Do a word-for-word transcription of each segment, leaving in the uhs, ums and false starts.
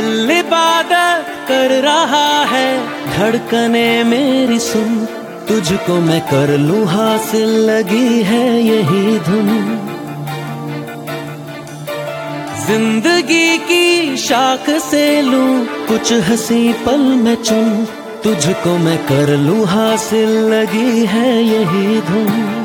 दिल इबादत कर रहा है, धड़कने मेरी सुन, तुझको मैं कर लूं हासिल, लगी है यही धुन। जिंदगी की शाख से लूं कुछ हंसी पल में चुन, तुझको मैं कर लूं हासिल, लगी है यही धुन।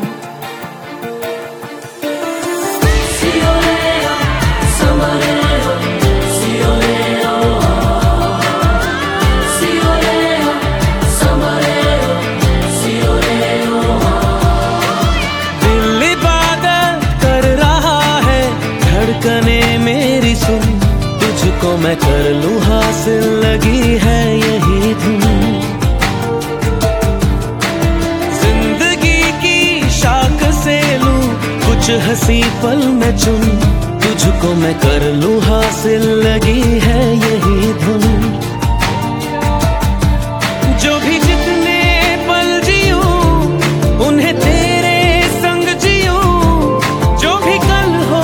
धड़कने मेरी सुन, तुझको मैं कर लूं हासिल, लगी है यही धुन। जिंदगी की शाख से लूं कुछ हंसी पल में चुन, तुझको मैं कर लूं हासिल, लगी है यही धुन। जो भी जितने पल जियूं उन्हें तेरे संग जियूं, जो भी कल हो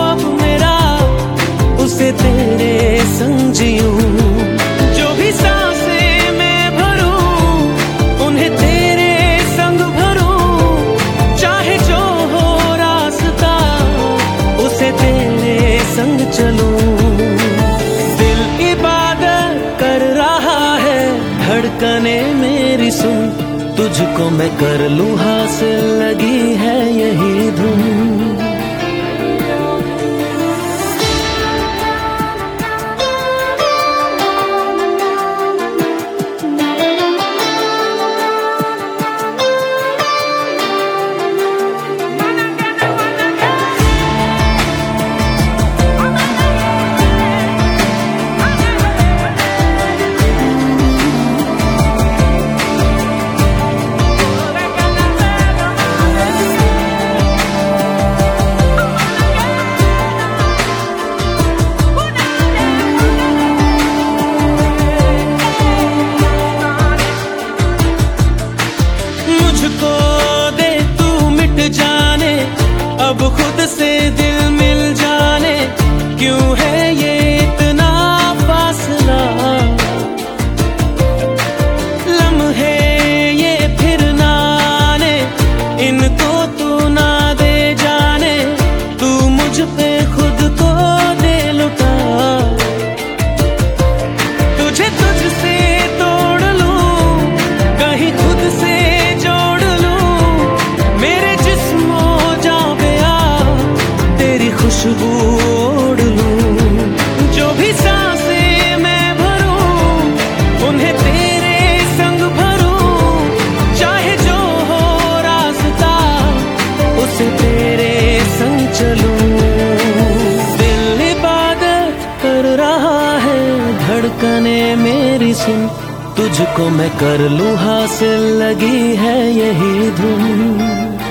उसे तेरे संग जियूं, जो भी सांसें मैं भरूं उन्हें तेरे संग भरूं, चाहे जो हो रास्ता उसे तेरे संग चलूं। दिल इबादत कर रहा है, धड़कने मेरी सुन, तुझको मैं कर लूं हासिल, लगी है यही धुन। अब खुद से दिल मिल जाने, क्यों है ये इतना फासला, लम्हे ये फिर ना आने, इनको तू ना दे जाने, तू मुझ पे खुद को दे लुटा। तुझे तुझसे तोड़ लूं, कहीं खुद से जोड़ लूं, मेरे जिस्मों खुशबू ओढ़ लूं, जो भी सांसें मैं भरूं उन्हें तेरे संग भरूं, चाहे जो हो रास्ता उसे तेरे संग चलूं। दिल इबादत कर रहा है, धड़कने मेरी सुन, तुझको मैं कर लूं हासिल, लगी है यही धुन।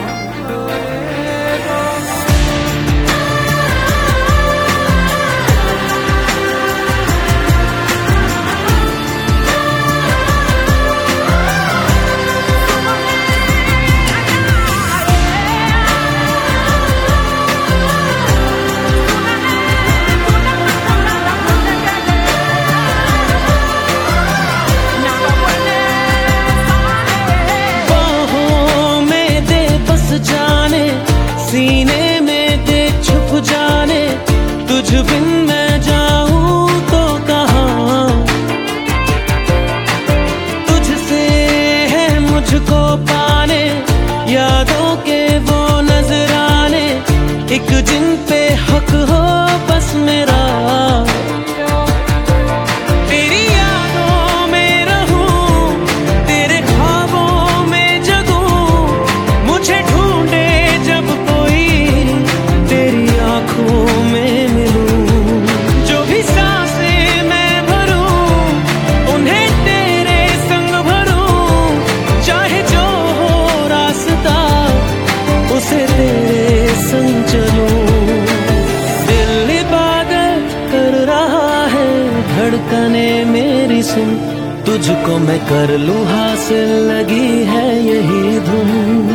सीने में दे छुप जाने, तुझ बिन मैं जाऊं तो कहाँ, तुझसे है मुझको पाने, यादों के वो नजराने, एक जिन पे हक हो बस मेरा। तेरी यादों में रहूं, तेरे ख्वाबों में जगूं, मुझे ढूंढे जब तेरी आंखों में मिलूं, जो भी सांसें मैं भरूं उन्हें तेरे संग भरूं, चाहे जो हो रास्ता उसे तेरे संग चलूं। दिल इबादत कर रहा है, धड़कने मेरी सुन, तुझको मैं कर लूं हासिल, लगी है यही धुन।